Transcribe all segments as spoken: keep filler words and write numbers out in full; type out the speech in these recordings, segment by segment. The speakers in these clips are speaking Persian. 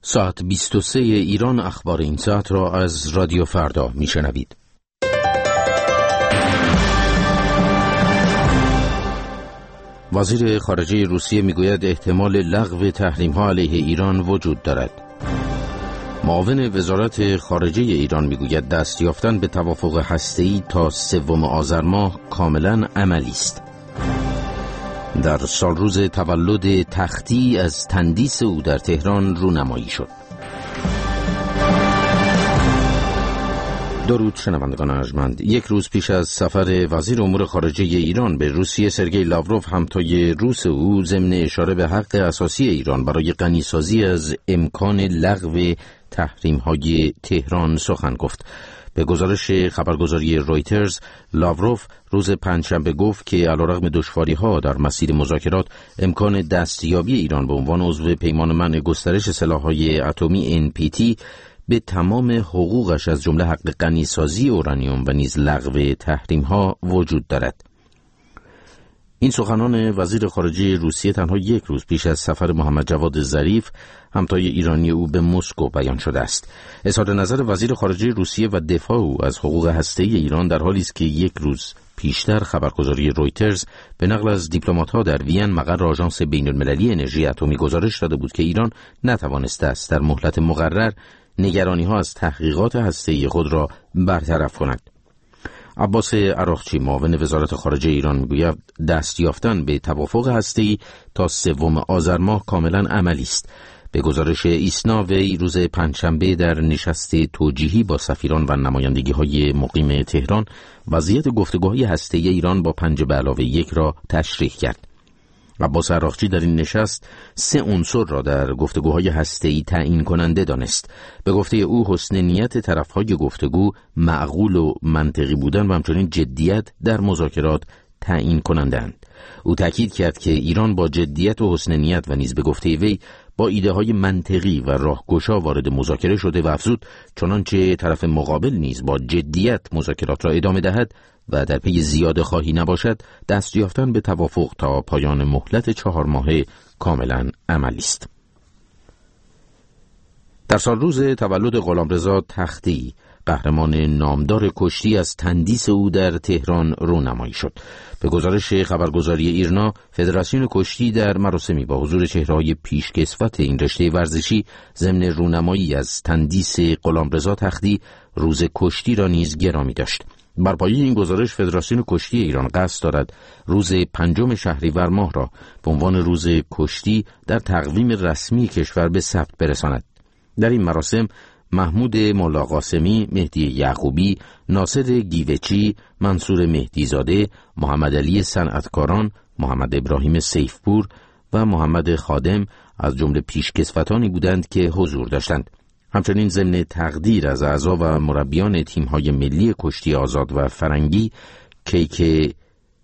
ساعت بیست و سه ایران اخبار این ساعت را از رادیو فردا میشنوید. وزیر خارجه روسیه میگوید احتمال لغو تحریم‌ها علیه ایران وجود دارد. معاون وزارت خارجه ایران میگوید دست یافتن به توافق هسته‌ای تا سوم آذر ماه کاملا عملی است. در سالروز تولد تختی از تندیس او در تهران رونمایی شد. درود شنوندگان ارجمند. یک روز پیش از سفر وزیر امور خارجه ایران به روسیه، سرگئی لاوروف همتای روس او ضمن اشاره به حق اساسی ایران برای غنیسازی از امکان لغو تحریم‌های تهران سخن گفت. به گزارش خبرگزاری رویترز، لاوروف روز پنجشنبه گفت که علیرغم دشواری‌ها در مسیر مذاکرات، امکان دستیابی ایران به عنوان عضو پیمان منع گسترش سلاح‌های اتمی ان پی تی به تمام حقوقش از جمله حق غنیسازی اورانیوم و نیز لغو تحریم‌ها وجود دارد. این سخنان وزیر خارجه روسیه تنها یک روز پیش از سفر محمد جواد ظریف همتای ایرانی او به مسکو بیان شده است. اظهار نظر وزیر خارجه روسیه و دفاع او از حقوق هسته‌ای ایران در حالی است که یک روز پیشتر خبرگزاری رویترز به نقل از دیپلمات‌ها در وین مقر آژانس بین‌المللی انرژی اتمی گزارش داده بود که ایران نتوانسته است در مهلت مقرر نگرانی‌ها از تحقیقات هسته‌ای خود را برطرف کند. عباس عراقچی، معاون وزارت خارجه ایران، میگوید دست یافتن به توافق هسته‌ای تا سوم آذر ماه کاملا عملی است. به گزارش ایسنا، وی روز پنجشنبه در نشست توجیهی با سفیران و نمایندگی‌های مقیم تهران وضعیت گفتگوهای هسته‌ای ایران با پنج به علاوه یک را تشریح کرد. عباس عراقچی در این نشست سه عنصر را در گفتگوهای هسته‌ای تعیین کننده دانست. به گفته او حسن نیت طرف‌های گفتگو، معقول و منطقی بودن و همچنین جدیت در مذاکرات تعیین کننده‌اند. او تاکید کرد که ایران با جدیت و حسن نیت و نیز به گفته وی با ایده‌های منطقی و راهگشا وارد مذاکره شده و افزود چنانچه طرف مقابل نیز با جدیت مذاکرات را ادامه دهد و در پی زیاده خواهی نباشد، دست یافتن به توافق تا پایان مهلت چهار ماهه کاملا عملی است. در سالروز تولد غلامرضا تختی، قهرمان نامدار کشتی، از تندیس او در تهران رونمایی شد. به گزارش خبرگزاری ایرنا، فدراسیون کشتی در مراسمی با حضور چهره‌های پیشکسوت این رشته ورزشی ضمن رونمایی از تندیس غلامرضا تختی روز کشتی را نیز گرامی داشت. بر پایه این گزارش، فدراسیون کشتی ایران قصد دارد روز پنجم شهریور ماه را به عنوان روز کشتی در تقویم رسمی کشور به ثبت برساند. در این مراسم محمود مولا قاسمی، مهدی یعقوبی، ناصر گیوچی، منصور مهدیزاده، محمد علی صنعتکاران، محمد ابراهیم سیفپور و محمد خادم از جمله پیشکسوتانی بودند که حضور داشتند. همچنین ضمن تقدیر از اعضا و مربیان تیم‌های ملی کشتی آزاد و فرنگی، کیک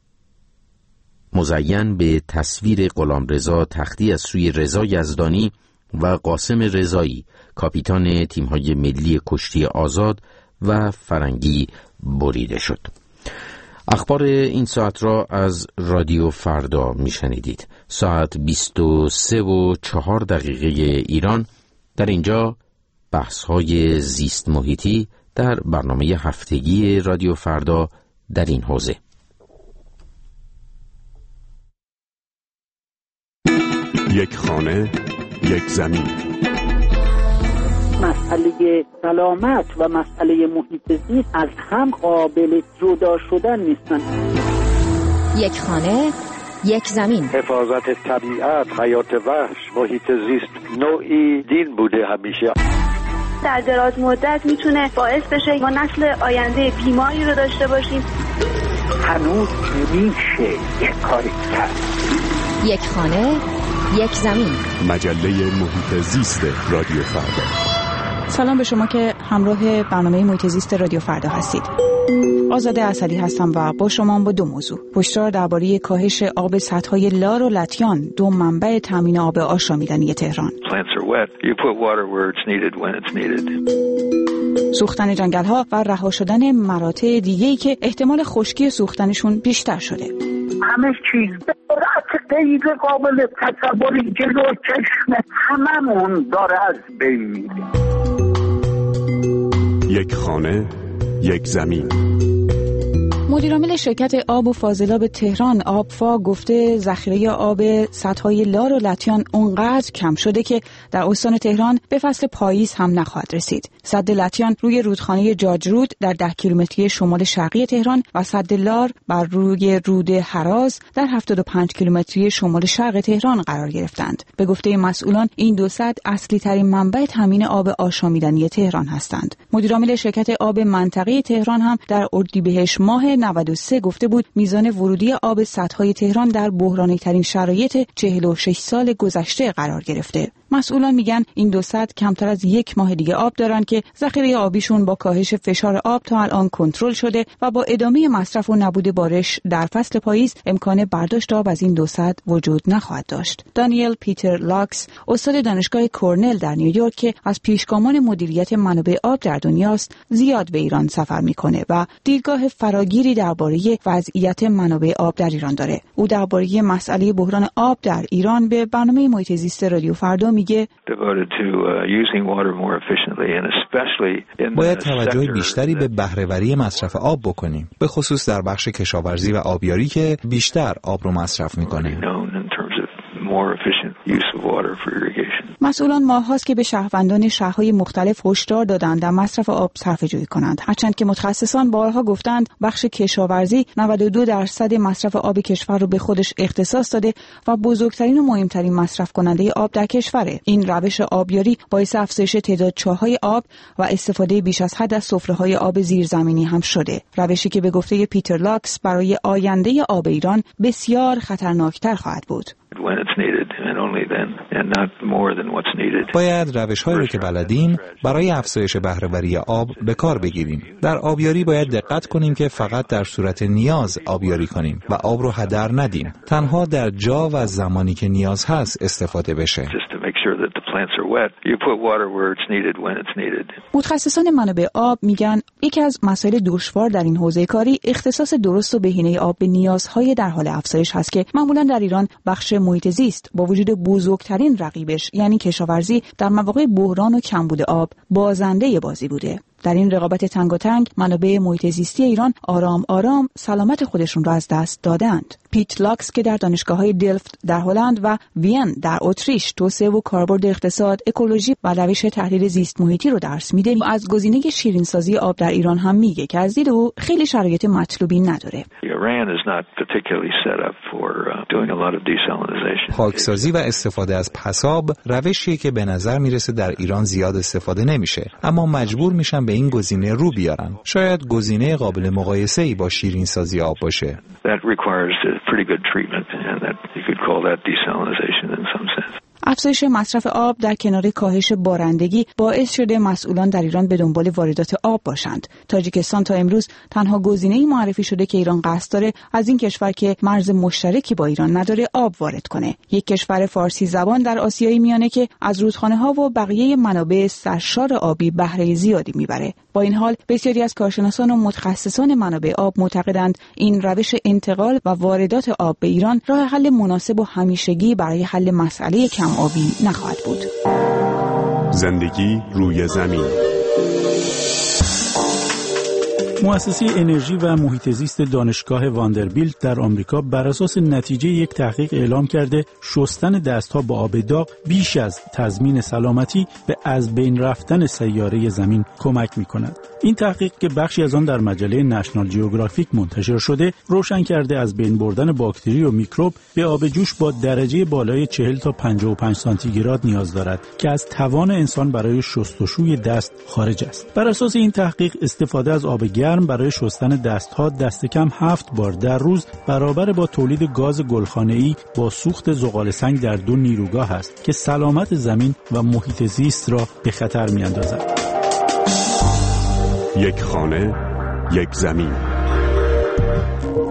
مزین به تصویر غلامرضا تختی از سوی رضا یزدانی و قاسم رضایی، کاپیتان تیم‌های ملی کشتی آزاد و فرنگی، بریده شد. اخبار این ساعت را از رادیو فردا میشنیدید. ساعت بیست و سه و چهار دقیقه ایران. در اینجا بحث‌های زیست محیطی در برنامه هفتگی رادیو فردا در این حوزه. یک خانه، یک زمین. مسئله سلامت و مسئله محیط زیست از هم قابل جدا شدن نیستن. یک خانه، یک زمین. حفاظت طبیعت، حیات وحش، محیط زیست نوعی دین بوده همیشه. در دراز مدت میتونه باعث بشه ما نسل آینده بیماری رو داشته باشیم. هنوز میشه یک کاری کرد. یک خانه، یک زمین. مجله محیط زیست رادیو فردا. سلام به شما که همراه برنامه محیط زیست رادیو فردا هستید. آزاده اسدی هستم و با شما با دو موضوع. هشدار درباره کاهش آب سدهای لار و لطیان، دو منبع تامین آب آشامیدنی تهران. سوختن جنگل‌ها و رها شدن مراتع دیگه‌ای که احتمال خشکی سوختنشون بیشتر شده. همه چیز به سرعت غیر قابل تصوری جلو چشم هممون داره از بین میره. یک خانه، یک زمین. مدیرعامل شرکت آب و فاضلاب تهران آبفا گفته ذخیره آب سدهای لار و لطیان اونقدر کم شده که در استان تهران به فصل پاییز هم نخواهد رسید. سد لطیان روی رودخانه جاجرود در ده کیلومتری شمال شرقی تهران و سد لار بر روی رود هراز در هفتاد و پنج کیلومتری شمال شرق تهران قرار گرفتند. به گفته مسئولان این دو سد اصلی ترین منبع تامین آب آشامیدنی تهران هستند. مدیرعامل شرکت آب منطقه تهران هم در اردیبهشت ماه نود و سه گفته بود میزان ورودی آب سدهای تهران در بحرانی ترین شرایط چهل و شش سال گذشته قرار گرفته. مسئولان میگن این دو سد کمتر از یک ماه دیگه آب دارن که ذخیره آبیشون با کاهش فشار آب تا الان کنترل شده و با ادامه مصرف و نبود بارش در فصل پاییز امکان برداشت آب از این دو سد وجود نخواهد داشت. دانیل پیتر لاکس استاد دانشگاه کورنل در نیویورک که از پیشگامان مدیریت منابع آب در دنیاست زیاد به ایران سفر میکنه و دیدگاه فراگیری درباره وضعیت منابع آب در ایران داره. او درباره مسئله بحران آب در ایران به برنامه محیط زیست رادیو فردا میگه باید توجه بیشتری به بهره‌وری مصرف آب بکنیم، به خصوص در بخش کشاورزی و آبیاری که بیشتر آب رو مصرف میکنه. مسئولان ماه‌هاست که به شهروندان شهرهای مختلف هشدار دادند در مصرف آب صرفه‌جویی کنند، هرچند که متخصصان بارها گفتند بخش کشاورزی نود و دو درصد مصرف آب کشور رو به خودش اختصاص داده و بزرگترین و مهمترین مصرف کننده آب در کشوره. این روش آبیاری باعث افزایش تعداد چاهای آب و استفاده بیش از حد از سفره‌های آب زیرزمینی هم شده، روشی که به گفته پیتر لاکس برای آینده آب ایران بسیار خطرناکتر خواهد بود. باید روش‌هایی رو که بلدیم برای افزایش بهره‌وری آب به کار بگیریم. در آبیاری باید دقت کنیم که فقط در صورت نیاز آبیاری کنیم و آب رو هدر ندیم. تنها در جا و زمانی که نیاز هست استفاده بشه. متخصصان منابع آب میگن یکی از مسائل دشوار در این حوزه کاری اختصاص درست و بهینه آب به نیازهای در حال افزایش هست که معمولا در ایران بخش محیط زیست با وجود بزرگترین رقیبش یعنی کشاورزی در مواقع بحران و کمبود آب بازنده بازی بوده. در این رقابت تنگاتنگ منابع محیط زیستی ایران آرام آرام سلامت خودشون را از دست دادند. پیت لاکس که در دانشگاه‌های دلفت در هلند و وین در اتریش توسعه و کاربرد اقتصاد، اکولوژی و روش تحلیل زیست محیطی رو درس میده و از گزینه شیرینسازی آب در ایران هم میگه که از دید او خیلی شرایط مطلوبی نداره. پاکسازی و استفاده از پساب روشیه که به نظر میرسه در ایران زیاد استفاده نمیشه، اما مجبور میشن به این گزینه رو بیارن. شاید گزینه قابل مقایسه‌ای با شیرینسازی آب باشه. افزایش مصرف آب در کنار کاهش بارندگی باعث شده مسئولان در ایران به دنبال واردات آب باشند. تاجیکستان تا امروز تنها گزینه‌ای معرفی شده که ایران قصد داره از این کشور که مرز مشترکی با ایران نداره آب وارد کنه. یک کشور فارسی زبان در آسیای میانه که از رودخانه‌ها و بقیه منابع سرشار آبی بهره زیادی میبره. با این حال بسیاری از کارشناسان و متخصصان منابع آب معتقدند این روش انتقال و واردات آب به ایران راه حل مناسب و همیشگی برای حل مسئله کم آبی نخواهد بود. زندگی روی زمین. مؤسسه انرژی و محیط زیست دانشگاه واندربیلت در آمریکا بر اساس نتیجه یک تحقیق اعلام کرده شستن دستها با آب داغ بیش از تضمین سلامتی به از بین رفتن سیاره زمین کمک می‌کند. این تحقیق که بخشی از آن در مجله نشنال جیوگرافیک منتشر شده، روشن کرده از بین بردن باکتری و میکروب به آب جوش با درجه بالای چهل تا پنجاه و پنج سانتیگراد نیاز دارد که از توان انسان برای شستشوی دست خارج است. بر اساس این تحقیق استفاده از آب گرم برای شستن دستها دست کم هفت بار در روز برابر با تولید گاز گلخانه‌ای با سوخت زغال سنگ در دو نیروگاه است که سلامت زمین و محیط زیست را به خطر می‌اندازد. یک خانه، یک زمین.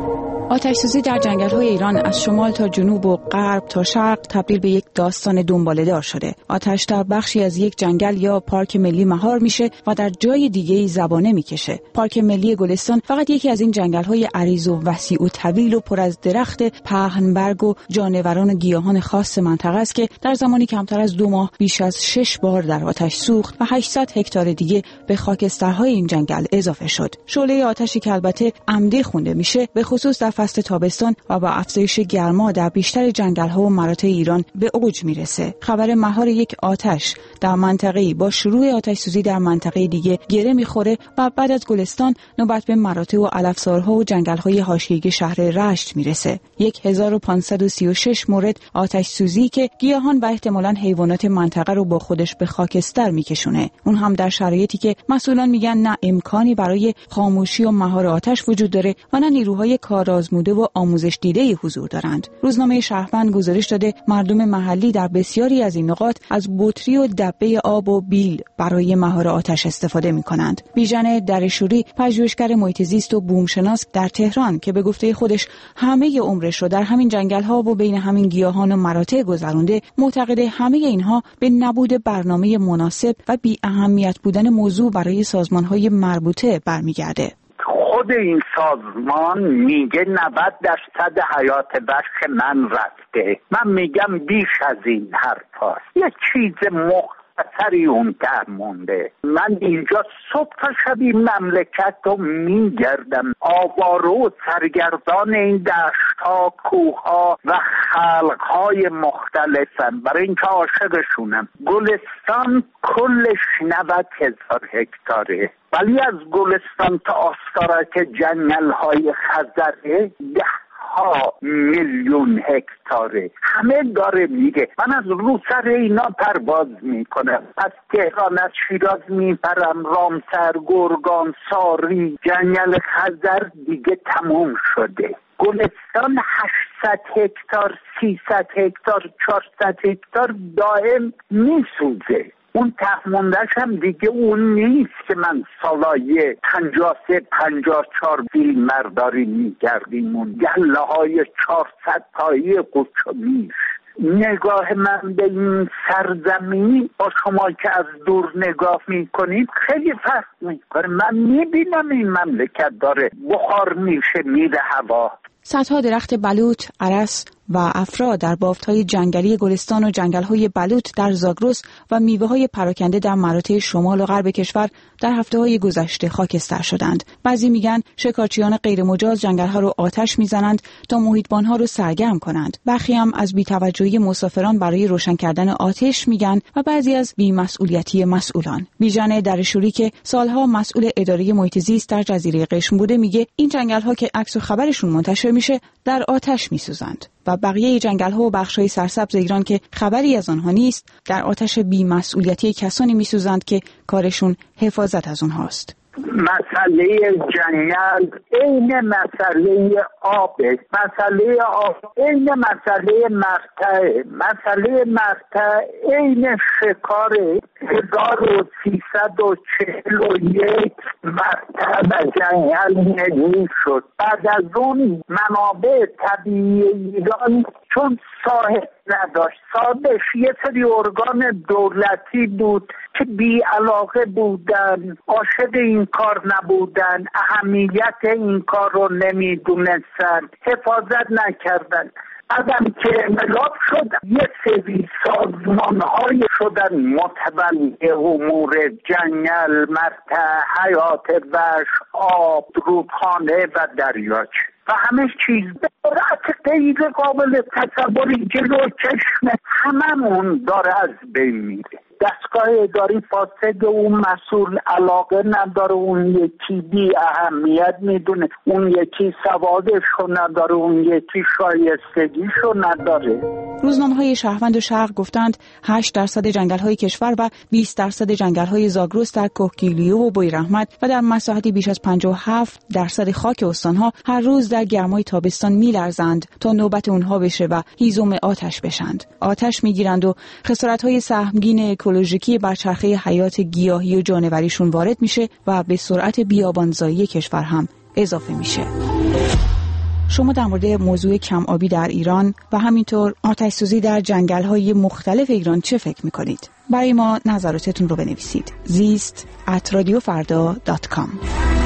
آتش‌سوزی در جنگل‌های ایران از شمال تا جنوب و غرب تا شرق تبدیل به یک داستان دنباله‌دار شده. آتش در بخشی از یک جنگل یا پارک ملی مهار میشه و در جای دیگه‌ای زبانه میکشه. پارک ملی گلستان فقط یکی از این جنگل‌های عریض و وسیع و طویل و پر از درخت پهنبرگ و جانوران و گیاهان خاص منطقه است که در زمانی کمتر از دو ماه بیش از شش بار در آتش سوخت و هشتصد هکتار دیگه به خاکسترهای این جنگل اضافه شد. شعله آتشی که البته عمدی خونده میشه، به خصوص در فصل تابستان و با افزایش گرما در بیشتر جنگل‌ها و مراتع ایران به اوج میرسه. خبر مهار یک آتش در منطقه‌ای با شروع آتش‌سوزی در منطقه دیگه گره میخوره و بعد از گلستان نوبت به مراتع و علفزارها و جنگل‌های حاشیه‌ای شهر رشت میرسه. هزار و پانصد و سی و شش مورد آتش‌سوزی که گیاهان و احتمالاً حیوانات منطقه رو با خودش به خاکستر میکشونه. اون هم در شرایطی که مسئولان میگن نه امکانی برای خاموشی و مهار آتش وجود داره و نه نیروهای کارآزموده و آموزش دیده‌ای حضور دارند. روزنامه شهروند گزارش داده مردم محلی در بسیاری از این نقاط از بطری و دبه آب و بیل برای مهار آتش استفاده می‌کنند. بیژن درشوری، پژوهشگر محیط زیست و بومشناس در تهران که به گفته خودش همه عمرش رو در همین جنگل‌ها و بین همین گیاهان و مراتع گذرونده، معتقده همه اینها به نبود برنامه مناسب و بی اهمیت بودن موضوع برای سازمان‌های مربوطه برمیگرده. خود این سازمان میگه نود درصد حیات وحش من رفته. من میگم بیش از این حرف هست. یه چیز مختصری اون در مونده. من اینجا صبح تا شب این مملکت رو میگردم. آواره و سرگردان این دشت‌ها، کوه‌ها و خلق‌های مختلفم برای اینکه عاشقشونم. گلستان کلش نود هزار هکتاره، ولی از گلستان تا آستارک جنگل‌های خزره ده ها میلیون هکتاره. همه داره میگه. من از رو سر اینا پرواز میکنم. از تهران، از شیراز میپرم، رامسر، گرگان، ساری، جنگل خزر دیگه تموم شده. گلستان هشتصد هکتار، سیصد هکتار، چهارصد هکتار دائم میسوزه. اون تخموندش هم دیگه اون نیست که من سالای پنجاه سه پنجاه چهار فیلم مرداری میگردیم. اون گله های چهارصد تایی قچمیش. نگاه من به این سرزمین با شما که از دور نگاه میکنید خیلی فرق میکنه. من میبینم این مملکت داره بخار میشه، میره هوا. صدها درخت بلوط، ارس و افرا در بافت‌های جنگلی گلستان و جنگل‌های بلوط در زاگرس و میوه‌های پراکنده در مراتع شمال و غرب کشور در هفته‌های گذشته خاکستر شدند. بعضی میگن شکارچیان غیرمجاز جنگل‌ها رو آتش میزنند تا محیطبان‌ها رو سرگرم کنند. برخی هم از بی‌توجهی مسافران برای روشن کردن آتش میگن و بعضی از بی‌مسئولیتی مسئولان. بیژن درشوری که سالها مسئول اداره محیط زیست در جزیره قشم بوده میگه این جنگل‌ها که عکس و خبرشون منتشر میشه در آتش میسوزند و بقیه جنگل‌ها و بخش‌های سرسبز ایران که خبری از آنها نیست در آتش بی‌مسئولیتی کسانی میسوزند که کارشون حفاظت از اونهاست. مسئله جنگل عین مسئله آب، مسئله آب عین مسئله مرتع، مسئله مرتع عین شکار. هزار و سیصد و چهل و یک مرتع و جنگل ملی شد. بعد از اون منابع طبیعی ایران چون صاحب نداشت، صاحبش یه سری ارگان دولتی بود که بی علاقه بودن، عاشق این کار نبودن، اهمیت این کار رو نمیدونستن، حفاظت نکردن. بعدم که انقلاب شد یه سری سازمان‌های شدن متولی امور جنگل، مرتع، حیات وحش، آب، رودخانه و دریاچه و همه چیز به صورت غیر قابل تصوری جلو چشم هممون داره از بین میره. دستگاه اداری فاسد، اون مسئول علاقه نداره، اون یکی بی اهمیت میدونه، اون یکی سوادشو نداره، اون یکی شایستگیشو نداره. روزنامه‌های شهروند و شرق گفتند هشت درصد جنگل‌های کشور و بیست درصد جنگل‌های زاگرس در کوهگیلو و بویراحمد و در مساحتی بیش از پنجاه و هفت درصد خاک استان‌ها هر روز در گرمای تابستان می‌لرزند تا نوبت اونها بشه و هیزم آتش بشند. آتش می‌گیرند و خسارت‌های سهمگین اکولوژیکی بر چرخه حیات گیاهی و جانوریشون وارد میشه و به سرعت بیابانزایی کشور هم اضافه میشه. شما در مورد موضوع کم آبی در ایران و همینطور آتش‌سوزی در جنگل‌های مختلف ایران چه فکر می‌کنید؟ برای ما نظراتتون رو بنویسید. زیست ات رادیو فردا دات کام